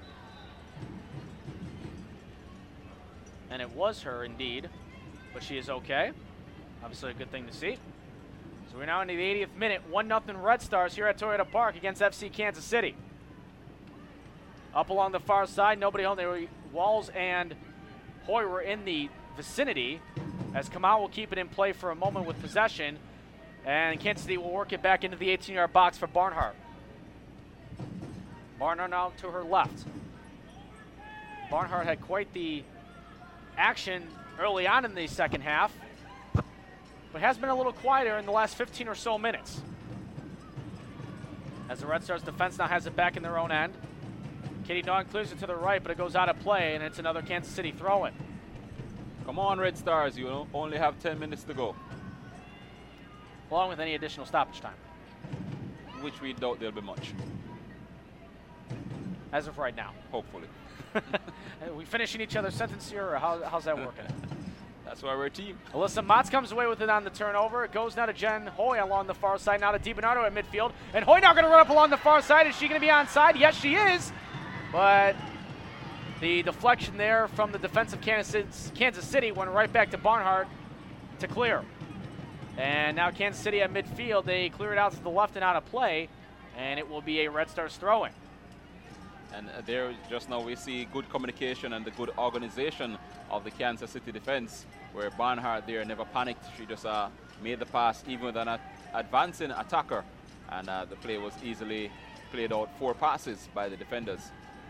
And it was her indeed, but she is okay. Obviously a good thing to see. So we're now into the 80th minute, 1-0 Red Stars here at Toyota Park against FC Kansas City. Up along the far side, nobody home. They were Walls and Hoy were in the vicinity, as Kamau will keep it in play for a moment with possession, and Kansas City will work it back into the 18-yard box for Barnhart. Barnhart now to her left. Barnhart had quite the action early on in the second half, but has been a little quieter in the last 15 or so minutes. As the Red Stars defense now has it back in their own end. Katie Dawn clears it to the right, but it goes out of play, and it's another Kansas City throw-in. Come on, Red Stars, you only have 10 minutes to go. Along with any additional stoppage time. Which we doubt there'll be much. As of right now. Hopefully. Are we finishing each other's sentence here, or how's that working? That's why we're a team. Alyssa Motz comes away with it on the turnover. It goes now to Jen Hoy along the far side, now to DiBernardo at midfield. And Hoy now going to run up along the far side. Is she going to be onside? Yes, she is. But the deflection there from the defensive Kansas City went right back to Barnhart to clear. And now Kansas City at midfield. They clear it out to the left and out of play. And it will be a Red Stars throw-in. And there just now we see good communication and the good organization of the Kansas City defense, where Barnhart there never panicked. She just made the pass even with an advancing attacker, and the play was easily played out. 4 passes by the defenders.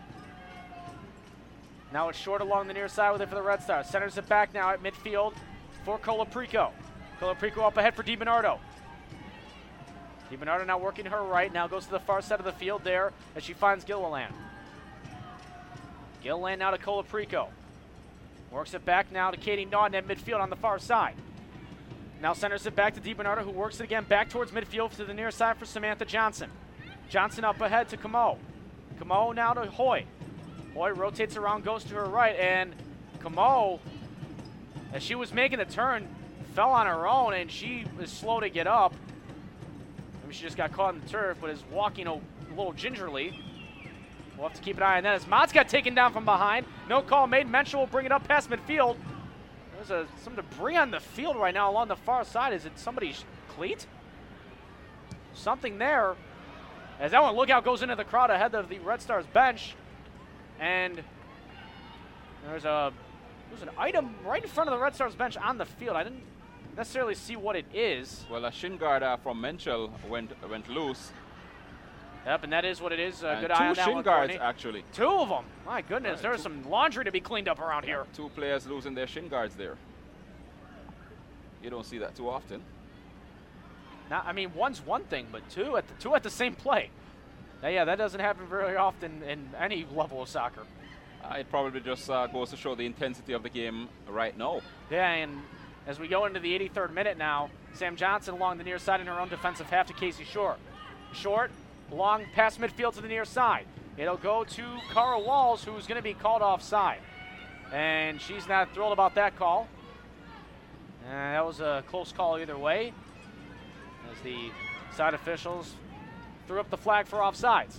Now it's short along the near side with it for the Red Stars. Centers it back now at midfield for Colaprico. Colaprico up ahead for DiBernardo. DiBernardo now working her right, now goes to the far side of the field there as she finds Gilliland. Gilliland now to Colaprico. Works it back now to Katie Naughton at midfield on the far side. Now centers it back to DiBernardo, who works it again back towards midfield to the near side for Samantha Johnson. Johnson up ahead to Camo. Camo now to Hoy. Hoy rotates around, goes to her right, and Camo, as she was making the turn, fell on her own, and she is slow to get up. Maybe she just got caught in the turf, but is walking a little gingerly. We'll have to keep an eye on that as Motz got taken down from behind. No call made. Menschel will bring it up past midfield. There's some debris on the field right now along the far side. Is it somebody's cleat? Something there. As that one lookout goes into the crowd ahead of the Red Stars bench. And there's an item right in front of the Red Stars bench on the field. I didn't necessarily see what it is. Well, a shin guard from Menschel went loose. Yep, and that is what it is. Good eye on that one, 2 shin guards, Courtney. actually. 2 of them. My goodness, Right, there's some laundry to be cleaned up around here. 2 players losing their shin guards there. You don't see that too often. Now, I mean, one's one thing, but two at the same play. Now, yeah, that doesn't happen very often in any level of soccer. It probably just goes to show the intensity of the game right now. Yeah, and as we go into the 83rd minute now, Sam Johnson along the near side in her own defensive half to Casey Short. Short, long past midfield to the near side. It'll go to Cara Walls, who's going to be called offside. And she's not thrilled about that call. That was a close call either way, as the side officials threw up the flag for offsides.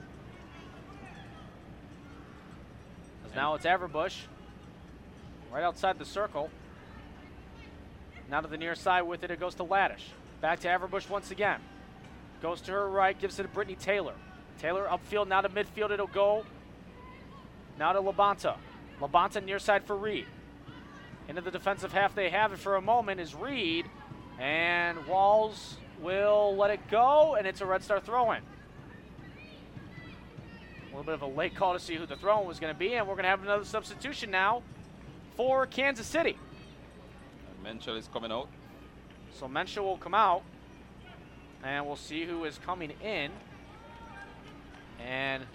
As now it's Averbush, right outside the circle. Now to the near side with it, it goes to Laddish. Back to Averbush once again. Goes to her right, gives it to Brittany Taylor. Taylor upfield, now to midfield, it'll go. Now to Labonta. Labonta near side for Reed. Into the defensive half they have it for a moment is Reed. And Walls will let it go, and it's a Red Star throw-in. A little bit of a late call to see who the throw-in was going to be, and we're going to have another substitution now for Kansas City. And Menschel is coming out. So Menschel will come out. And we'll see who is coming in. And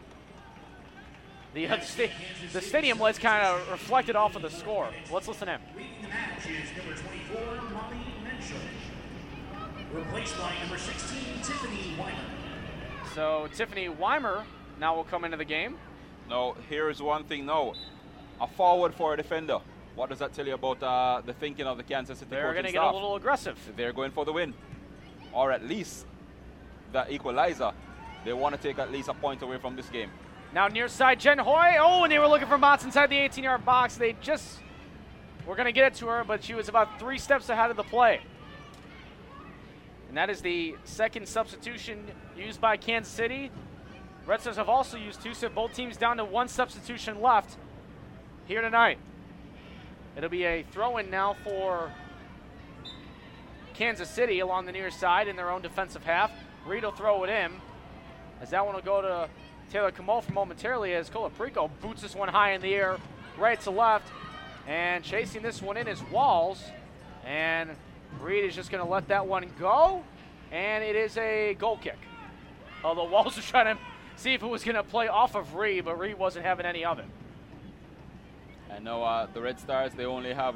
the stadium lights kind of reflected off of the score. Let's listen in. Leading the match is number 24, Molly Menschel. Replaced by number 16, Tiffany Weimer. So Tiffany Weimer now will come into the game. Now, here's one thing now. A forward for a defender. What does that tell you about the thinking of the Kansas City They're coaching going to get staff? a little aggressive. They're going for the win. Or at least the equalizer. They want to take at least a point away from this game. Now near side, Jen Hoy. Oh, and they were looking for Motz inside the 18-yard box. They just were going to get it to her, but she was about 3 steps ahead of the play. And that is the second substitution used by Kansas City. Red Stars have also used 2, so both teams down to 1 substitution left here tonight. It'll be a throw-in now for Kansas City along the near side in their own defensive half. Reed will throw it in, as that one will go to Taylor Kamofra momentarily, as Colaprico boots this one high in the air, right to left. And chasing this one in is Walls. And Reed is just going to let that one go. And it is a goal kick. Although Walls was trying to see if it was going to play off of Reed, but Reed wasn't having any of it. And now the Red Stars, they only have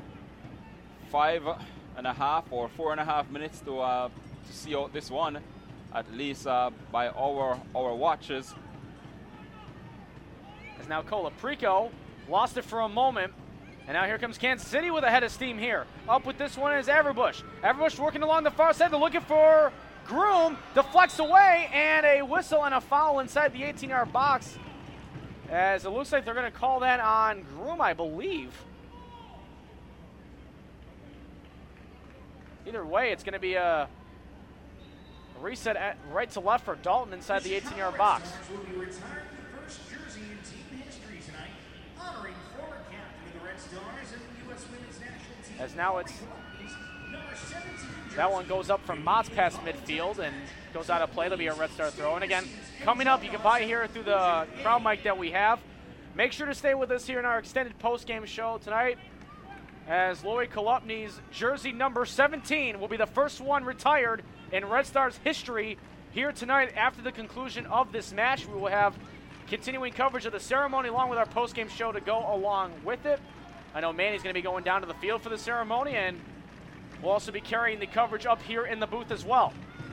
5.5 or 4.5 minutes to see out this one, at least by our watches. As now Colaprico lost it for a moment. And now here comes Kansas City with a head of steam here. Up with this one is Everbush. Everbush working along the far side. They're looking for Groom. Deflects away, and a whistle and a foul inside the 18-yard box. As it looks like they're going to call that on Groom, I believe. Either way, it's going to be a reset at right to left for Dalton inside the 18-yard box. Will be retiring the first jersey in team history tonight, honoring former captain of the Red Stars and the U.S. Women's National Team. As now it's Number 17 that one goes up from Mott's past midfield and goes out of play. It'll be a Red Star throw. And again, coming up, you can buy here through the crowd mic that we have. Make sure to stay with us here in our extended post-game show tonight, as Lloyd Kolupny's jersey number 17 will be the first one retired in Red Stars history here tonight. After the conclusion of this match, we will have continuing coverage of the ceremony along with our post-game show to go along with it. I know Manny's going to be going down to the field for the ceremony, and we'll also be carrying the coverage up here in the booth as well.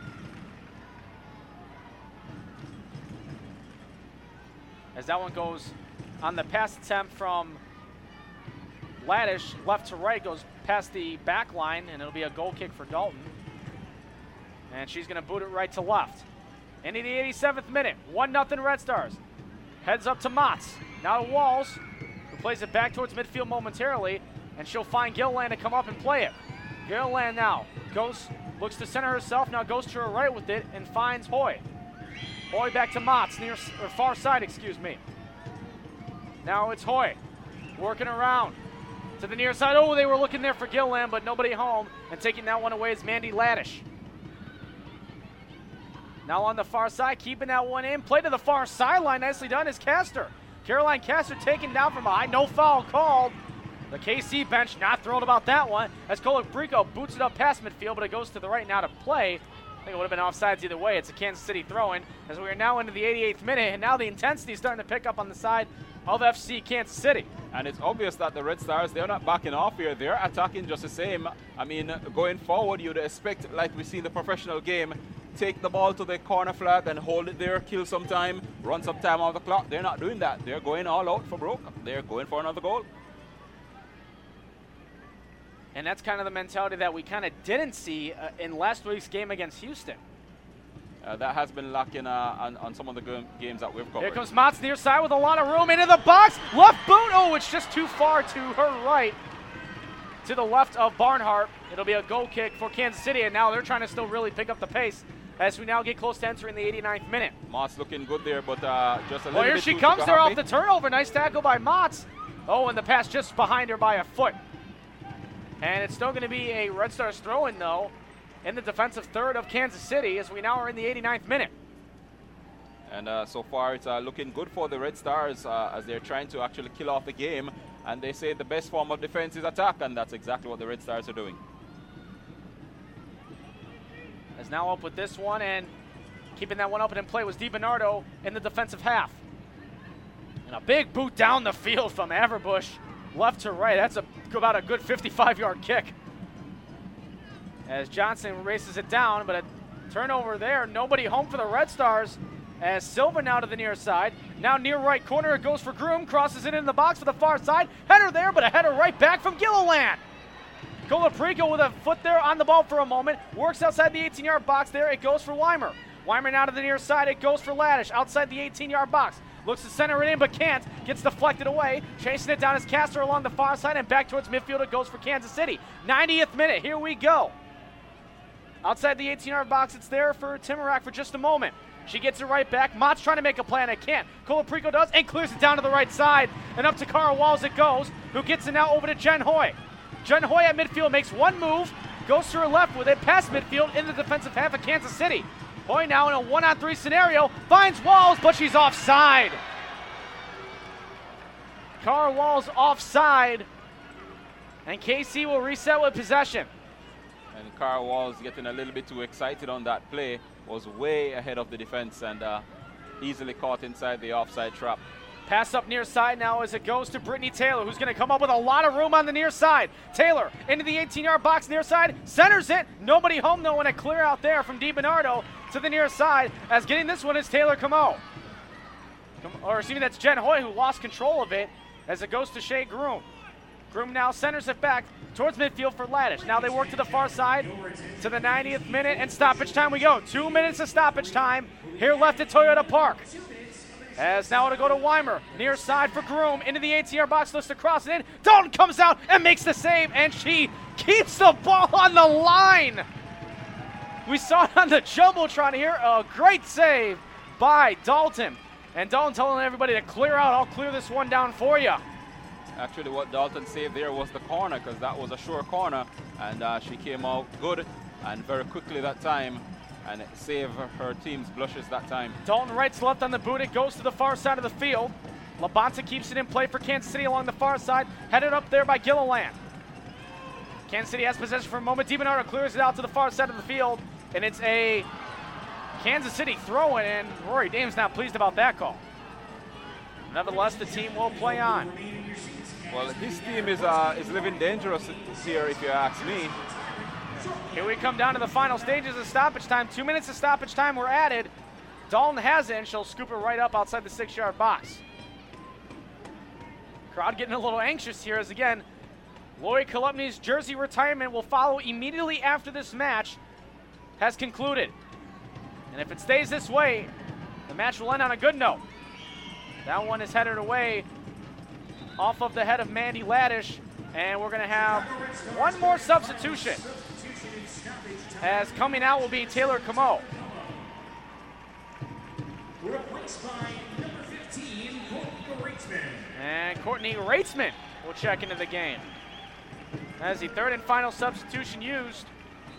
As that one goes on the pass attempt from Laddish, left to right, goes past the back line, and it'll be a goal kick for Dalton. And she's going to boot it right to left. Into the 87th minute, 1-0 Red Stars. Heads up to Motts. Now to Walls, who plays it back towards midfield momentarily, and she'll find Gilliland to come up and play it. Gilliland now looks to center herself, now goes to her right with it and finds Hoy. Hoy back to Motts, or far side, excuse me. Now it's Hoy, working around to the near side. Oh, they were looking there for Gilliland, but nobody home, and taking that one away is Mandy Laddish. Now on the far side, keeping that one in. Play to the far sideline, nicely done is Castor. Caroline Castor taken down from behind, no foul called. The KC bench not thrilled about that one, as Colaprico boots it up past midfield, but it goes to the right now to play. I think it would have been offsides either way. It's a Kansas City throw-in, as we are now into the 88th minute, and now the intensity is starting to pick up on the side of FC Kansas City. And it's obvious that the Red Stars, they're not backing off here. They're attacking just the same. I mean, going forward, you'd expect, like we see in the professional game, take the ball to the corner flag and hold it there, kill some time, run some time off the clock. They're not doing that. They're going all out for broke. They're going for another goal. And that's kind of the mentality that we kind of didn't see in last week's game against Houston. That has been lacking on some of the games that we've covered. Here comes Motts near side with a lot of room into the box. Left boot. Oh, it's just too far to her right. To the left of Barnhart. It'll be a goal kick for Kansas City, and now they're trying to still really pick up the pace as we now get close to entering the 89th minute. Motts looking good there, but just a little bit. Well, here she comes there off the turnover. Nice tackle by Motts. Oh, and the pass just behind her by a foot. And it's still going to be a Red Stars throw-in, though, in the defensive third of Kansas City, as we now are in the 89th minute. And so far, it's looking good for the Red Stars as they're trying to actually kill off the game. And they say the best form of defense is attack, and that's exactly what the Red Stars are doing. As now up with this one, and keeping that one open in play was DiBernardo in the defensive half. And a big boot down the field from Everbush, left to right. That's about a good 55-yard kick. As Johnson races it down, but a turnover there. Nobody home for the Red Stars. As Silva now to the near side. Now near right corner, it goes for Groom. Crosses it into the box for the far side. Header there, but a header right back from Gilliland. Colaprico with a foot there on the ball for a moment. Works outside the 18-yard box there. It goes for Weimer. Weimer now to the near side. It goes for Laddish outside the 18-yard box. Looks to center it in, but can't. Gets deflected away. Chasing it down is Castor along the far side, and back towards midfield it goes for Kansas City. 90th minute. Here we go. Outside the 18-yard box, it's there for Timorak for just a moment. She gets it right back. Mott's trying to make a play and it can't. Colaprico does and clears it down to the right side. And up to Cara Walls it goes, who gets it now over to Jen Hoy. Jen Hoy at midfield makes one move, goes to her left with it, past midfield in the defensive half of Kansas City. Hoy now in a 1-on-3 scenario, finds Walls, but she's offside. Cara Walls offside, and KC will reset with possession. And Cara Walls getting a little bit too excited on that play, was way ahead of the defense and easily caught inside the offside trap. Pass up near side now as it goes to Brittany Taylor, who's going to come up with a lot of room on the near side. Taylor into the 18-yard box near side, centers it. Nobody home though, and a clear out there from DiBernardo to the near side, as getting this one is Taylor Camo. Or excuse me, that's Jen Hoy who lost control of it as it goes to Shea Groom. Groom now centers it back towards midfield for Laddish. Now they work to the far side to the 90th minute, and stoppage time we go. 2 minutes of stoppage time here left at Toyota Park. As now it'll go to Weimer, near side for Groom, into the 18-yard box, looks to cross it in. Dalton comes out and makes the save, and she keeps the ball on the line. We saw it on the Jumbotron here, a great save by Dalton. And Dalton telling everybody to clear out, I'll clear this one down for you. Actually, what Dalton saved there was the corner, because that was a sure corner, and she came out good and very quickly that time, and it saved her team's blushes that time. Dalton rights left on the boot. It goes to the far side of the field. Labonta keeps it in play for Kansas City along the far side, headed up there by Gilliland. Kansas City has possession for a moment. DiBernardo clears it out to the far side of the field, and it's a Kansas City throw-in, and Rory Dame's not pleased about that call. Nevertheless, the team will play on. Well, his team is living dangerous here, if you ask me. Here we come down to the final stages of stoppage time. 2 minutes of stoppage time were added. Dalton has it, and she'll scoop it right up outside the 6-yard box. Crowd getting a little anxious here as, again, Lori Kolupny's jersey retirement will follow immediately after this match has concluded. And if it stays this way, the match will end on a good note. That one is headed away off of the head of Mandy Laddish, and we're going to have one more substitution, as coming out will be Taylor Camo. Replaced by number 15, Courtney Reitzman. And Courtney Reitzman will check into the game as the third and final substitution used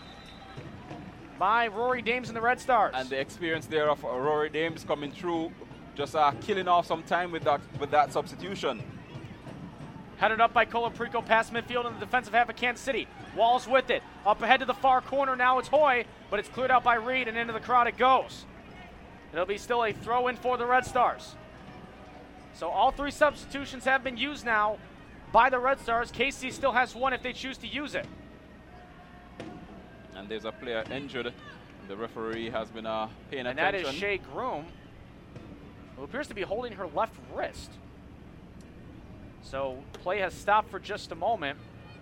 by Rory Dames and the Red Stars. And the experience there of Rory Dames coming through, just killing off some time with that substitution. Headed up by Colaprico, past midfield in the defensive half of Kansas City. Walls with it. Up ahead to the far corner now it's Hoy, but it's cleared out by Reed, and into the crowd it goes. It'll be still a throw-in for the Red Stars. So all three substitutions have been used now by the Red Stars. KC still has one if they choose to use it. And there's a player injured. The referee has been paying attention. And that is Shea Groom, who appears to be holding her left wrist. So play has stopped for just a moment.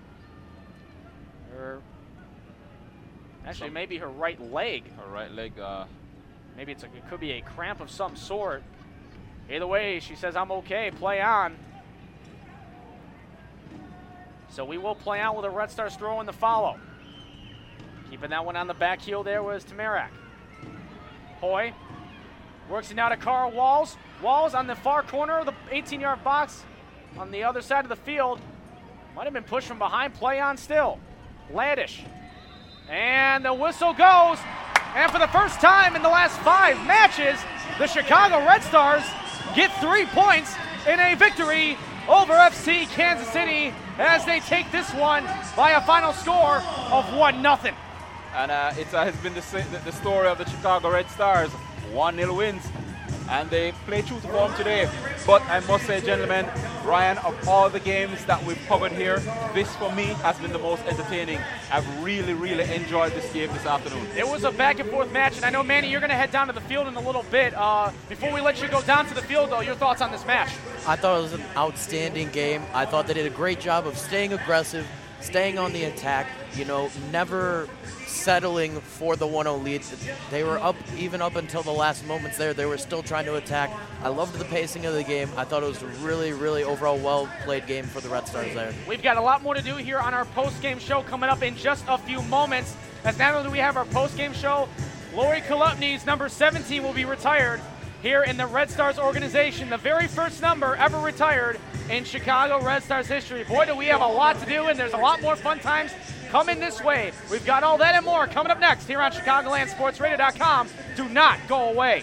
Actually, maybe her right leg. Her right leg. Maybe it could be a cramp of some sort. Either way, she says, I'm okay, play on. So we will play on with a Red Stars throw in the follow. Keeping that one on the back heel there was Tamarak. Hoy works it now to Cara Walls. Walls on the far corner of the 18-yard box on the other side of the field. Might have been pushed from behind, play on still. Laddish. And the whistle goes. And for the first time in the last 5 matches, the Chicago Red Stars get 3 points in a victory over FC Kansas City as they take this one by a final score of 1-0. And it has been the story of the Chicago Red Stars. 1-0 wins. And they play true to form today. But I must say, gentlemen, Ryan, of all the games that we've covered here, this for me has been the most entertaining. I've really, really enjoyed this game this afternoon. It was a back and forth match, and I know, Manny, you're going to head down to the field in a little bit. Before we let you go down to the field, though, your thoughts on this match? I thought it was an outstanding game. I thought they did a great job of staying aggressive, staying on the attack, never settling for the 1-0 lead. They were up, even up until the last moments there. They were still trying to attack. I loved the pacing of the game. I thought it was a really, really overall well-played game for the Red Stars there. We've got a lot more to do here on our post-game show coming up in just a few moments. As not only do we have our post-game show, Lori Kolupny's number 17 will be retired here in the Red Stars organization. The very first number ever retired in Chicago Red Stars history. Boy, do we have a lot to do, and there's a lot more fun times coming this way. We've got all that and more coming up next here on ChicagolandSportsRadio.com. Do not go away.